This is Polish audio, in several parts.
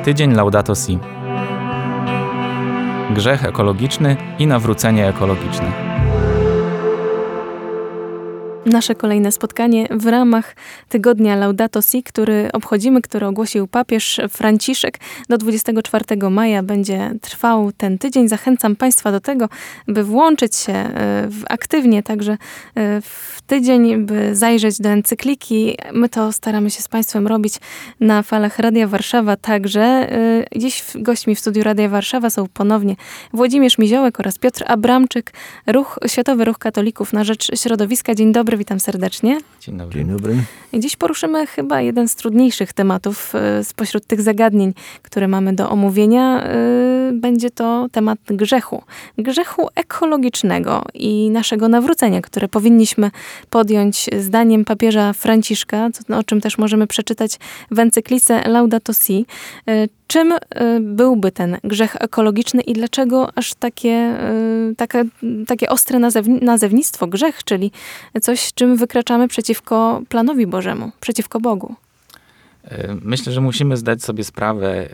Tydzień Laudato Si. Grzech ekologiczny i nawrócenie ekologiczne. Nasze kolejne spotkanie w ramach tygodnia Laudato Si, który obchodzimy, który ogłosił papież Franciszek. Do 24 maja będzie trwał ten tydzień. Zachęcam Państwa do tego, by włączyć się aktywnie także w tydzień, by zajrzeć do encykliki. My to staramy się z Państwem robić na falach Radia Warszawa także. Dziś gośćmi w studiu Radia Warszawa są ponownie Włodzimierz Miziołek oraz Piotr Abramczyk, Światowy Ruch Katolików na Rzecz Środowiska. Dzień dobry, witam serdecznie. Dzień dobry. Dzień dobry. Dziś poruszymy chyba jeden z trudniejszych tematów spośród tych zagadnień, które mamy do omówienia. Będzie to temat grzechu. Grzechu ekologicznego i naszego nawrócenia, które powinniśmy podjąć zdaniem papieża Franciszka, o czym też możemy przeczytać w encyklice Laudato Si. Czym byłby ten grzech ekologiczny i dlaczego aż takie ostre nazewnictwo grzech, czyli coś, czym wykraczamy przeciwko planowi Bożemu, przeciwko Bogu? Myślę, że musimy zdać sobie sprawę,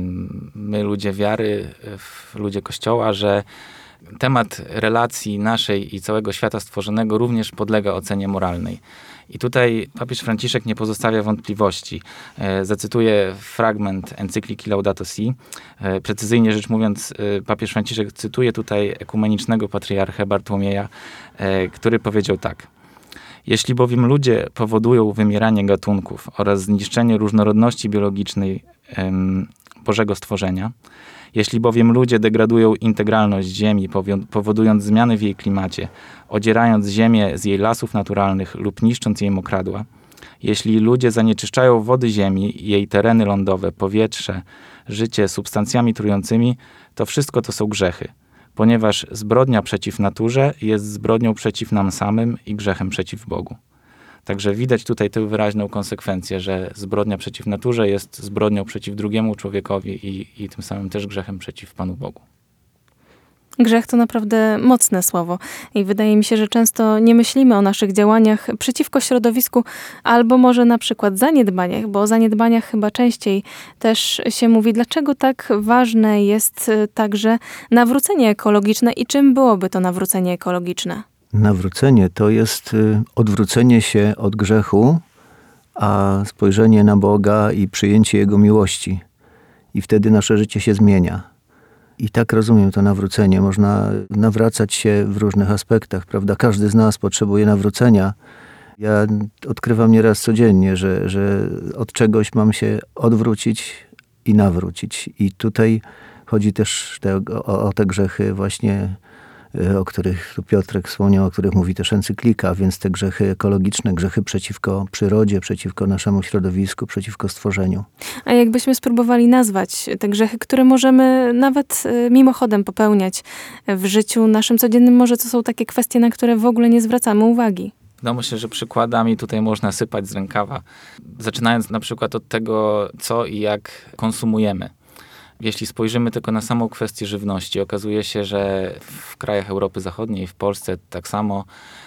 my ludzie wiary, ludzie Kościoła, że temat relacji naszej i całego świata stworzonego również podlega ocenie moralnej. I tutaj papież Franciszek nie pozostawia wątpliwości. Zacytuję fragment encykliki Laudato Si. Precyzyjnie rzecz mówiąc, papież Franciszek cytuje tutaj ekumenicznego patriarchę Bartłomieja, który powiedział tak. Jeśli bowiem ludzie powodują wymieranie gatunków oraz zniszczenie różnorodności biologicznej Bożego stworzenia, jeśli bowiem ludzie degradują integralność Ziemi, powodując zmiany w jej klimacie, odzierając Ziemię z jej lasów naturalnych lub niszcząc jej mokradła, jeśli ludzie zanieczyszczają wody Ziemi, jej tereny lądowe, powietrze, życie substancjami trującymi, to wszystko to są grzechy, ponieważ zbrodnia przeciw naturze jest zbrodnią przeciw nam samym i grzechem przeciw Bogu. Także widać tutaj tę wyraźną konsekwencję, że zbrodnia przeciw naturze jest zbrodnią przeciw drugiemu człowiekowi i tym samym też grzechem przeciw Panu Bogu. Grzech to naprawdę mocne słowo i wydaje mi się, że często nie myślimy o naszych działaniach przeciwko środowisku albo może na przykład zaniedbaniach, bo o zaniedbaniach chyba częściej też się mówi. Dlaczego tak ważne jest także nawrócenie ekologiczne i czym byłoby to nawrócenie ekologiczne? Nawrócenie to jest odwrócenie się od grzechu, a spojrzenie na Boga i przyjęcie Jego miłości. I wtedy nasze życie się zmienia. I tak rozumiem to nawrócenie. Można nawracać się w różnych aspektach, prawda? Każdy z nas potrzebuje nawrócenia. Ja odkrywam nieraz codziennie, że od czegoś mam się odwrócić i nawrócić. I tutaj chodzi też o te grzechy właśnie, o których tu Piotrek wspomniał, o których mówi też encyklika, więc te grzechy ekologiczne, grzechy przeciwko przyrodzie, przeciwko naszemu środowisku, przeciwko stworzeniu. A jakbyśmy spróbowali nazwać te grzechy, które możemy nawet mimochodem popełniać w życiu naszym codziennym, może to są takie kwestie, na które w ogóle nie zwracamy uwagi? No myślę, że przykładami tutaj można sypać z rękawa. Zaczynając na przykład od tego, co i jak konsumujemy. Jeśli spojrzymy tylko na samą kwestię żywności, okazuje się, że w krajach Europy Zachodniej, w Polsce tak samo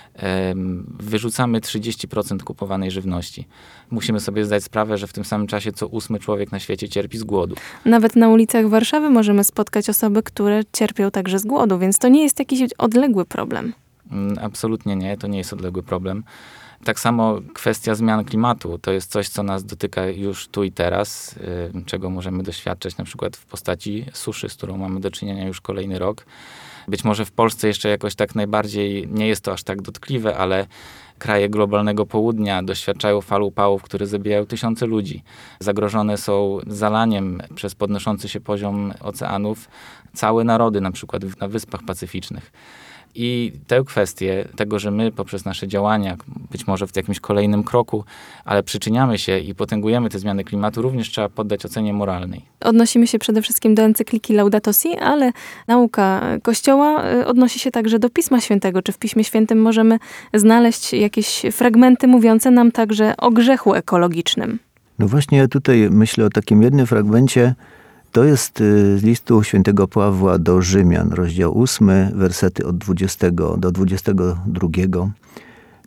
wyrzucamy 30% kupowanej żywności. Musimy sobie zdać sprawę, że w tym samym czasie co 8 człowiek na świecie cierpi z głodu. Nawet na ulicach Warszawy możemy spotkać osoby, które cierpią także z głodu, więc to nie jest jakiś odległy problem. Absolutnie nie, to nie jest odległy problem. Tak samo kwestia zmian klimatu to jest coś, co nas dotyka już tu i teraz, czego możemy doświadczać na przykład w postaci suszy, z którą mamy do czynienia już kolejny rok. Być może w Polsce jeszcze jakoś tak najbardziej nie jest to aż tak dotkliwe, ale kraje globalnego południa doświadczają fal upałów, które zabijają tysiące ludzi. Zagrożone są zalaniem przez podnoszący się poziom oceanów całe narody, na przykład na Wyspach Pacyficznych. I tę kwestię tego, że my poprzez nasze działania, być może w jakimś kolejnym kroku, ale przyczyniamy się i potęgujemy te zmiany klimatu, również trzeba poddać ocenie moralnej. Odnosimy się przede wszystkim do encykliki Laudato Si, ale nauka Kościoła odnosi się także do Pisma Świętego. Czy w Piśmie Świętym możemy znaleźć jakieś fragmenty mówiące nam także o grzechu ekologicznym? No właśnie ja tutaj myślę o takim jednym fragmencie. To jest z listu świętego Pawła do Rzymian, rozdział 8, wersety od 20 do 22.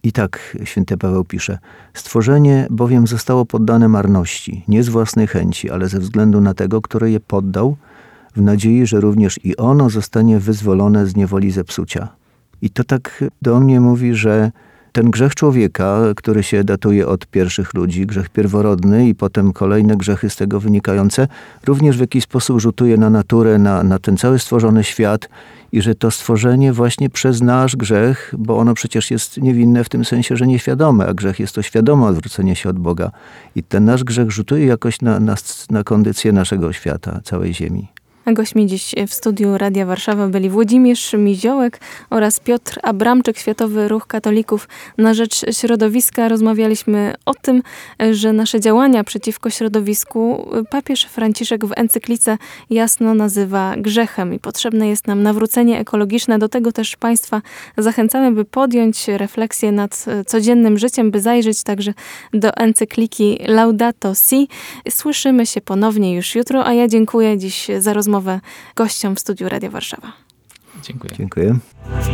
I tak święty Paweł pisze: stworzenie bowiem zostało poddane marności, nie z własnej chęci, ale ze względu na tego, który je poddał, w nadziei, że również i ono zostanie wyzwolone z niewoli zepsucia. I to tak do mnie mówi, że ten grzech człowieka, który się datuje od pierwszych ludzi, grzech pierworodny i potem kolejne grzechy z tego wynikające, również w jakiś sposób rzutuje na naturę, na ten cały stworzony świat i że to stworzenie właśnie przez nasz grzech, bo ono przecież jest niewinne w tym sensie, że nieświadome, a grzech jest to świadome odwrócenie się od Boga. I ten nasz grzech rzutuje jakoś na kondycję naszego świata, całej ziemi. A gośćmi dziś w studiu Radia Warszawa byli Włodzimierz Miziołek oraz Piotr Abramczyk, Światowy Ruch Katolików na Rzecz Środowiska. Rozmawialiśmy o tym, że nasze działania przeciwko środowisku papież Franciszek w encyklice jasno nazywa grzechem i potrzebne jest nam nawrócenie ekologiczne. Do tego też Państwa zachęcamy, by podjąć refleksję nad codziennym życiem, by zajrzeć także do encykliki Laudato Si. Słyszymy się ponownie już jutro, a ja dziękuję dziś za rozmowę gościom w studiu Radia Warszawa. Dziękuję. Dziękuję.